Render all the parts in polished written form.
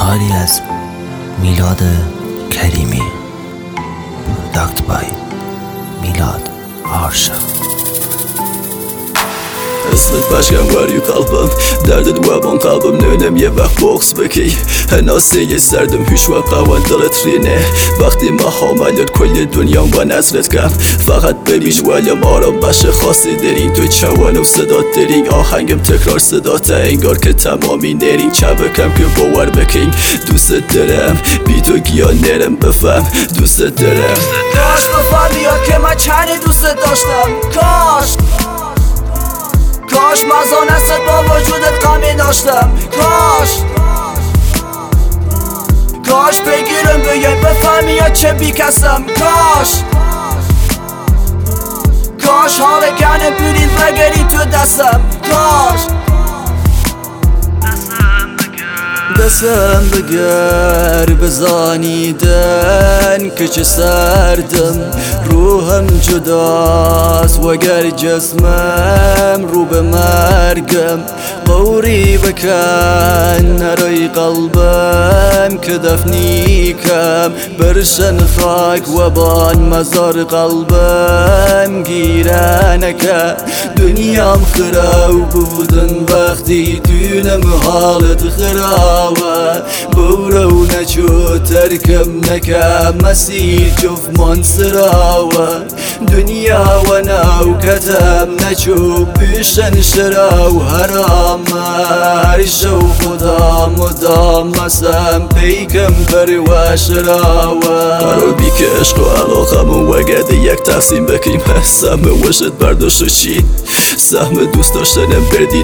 کاری از میلاد کریمی. پروداکت بای میلاد آرشا. اسمت بشکم وری قلبم، درد دوام قلبم نونم یه وقت بغز بکی. هناسه سردم هیچ وقت قوان دلت رینه. وقتی ما حاملت کل دنیا با نظرت کم، فقط ببیش ولیم آرام بشه خاصی دارین. تو چوان و صدات دارین، آهنگم تکرار صدات انگار که تمامی نرین. چبکم که باور بکین، دوست دارم بی تو گیا نرم بفهم دوست دارم. کاش بفهم بیاد که من چنی دوست داشتم. کاش مزانست با وجودت غمی داشتم. کاش بگیرم بیای بفهمی یا چه بیکسم. کاش حال کنه بودید بگیری تو دستم. دستم بگر بزانیدن که چه سردم، روحم جداست وگر جسمم رو به مرگم. قوری بکن نرای قلبم که دفنی کم، برشن خاک و بان مزار قلبم گیرنکه. دنیام خراب بودن وقتی دونم حالت خراب، برو نچو ترکم نکم مسیر جف من سراوه. دنیا و نوکتم نچو بیشن شراو حرام، هرشو خدا مدام مسم پیکم بری و شراوه. قرار بی که عشق و علاقمون وگرده یک تقسیم بکیم. سهم وشت برداشت و چی سهم دوست داشتنم بردی.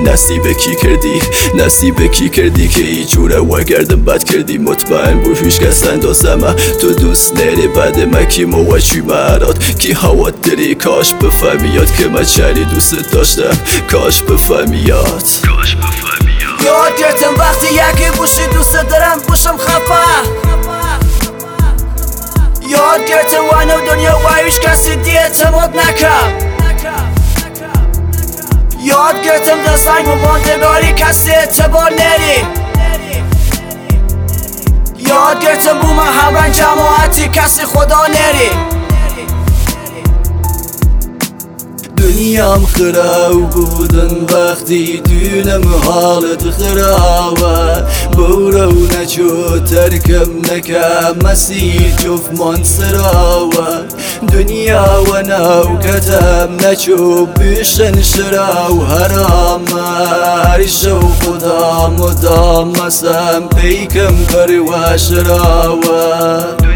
نصیب کی کردی که ای جوره وگردم بد کردی. مطمئن بود هیچ کس اندازم تو دوست نری بعد مکی موچی مراد کی هوا داری. کاش بفهمیاد که من چنی دوست داشتم. کاش بفهمیاد. یاد گرفتم وقتی یکی بوشی دوست دارم بوشم خفه. یاد گرفتم وانو دنیا و هیچ کسی دی اعتماد نکم. یاد گرفتم دستنگ و ماندگاری کسی اعتبار نری. یاد گرفتم بو من همرنگ جماعتی کسی خدا نری. دنیام خراب بودن وقتی دونم حالت خرابه. برو نچو ترکم نکم مسیر جف من سراوه. دنیا و نوکتم نچو بیشن شراو حرام، هرشو خدا مدام مسم پیکم بری و شراوه.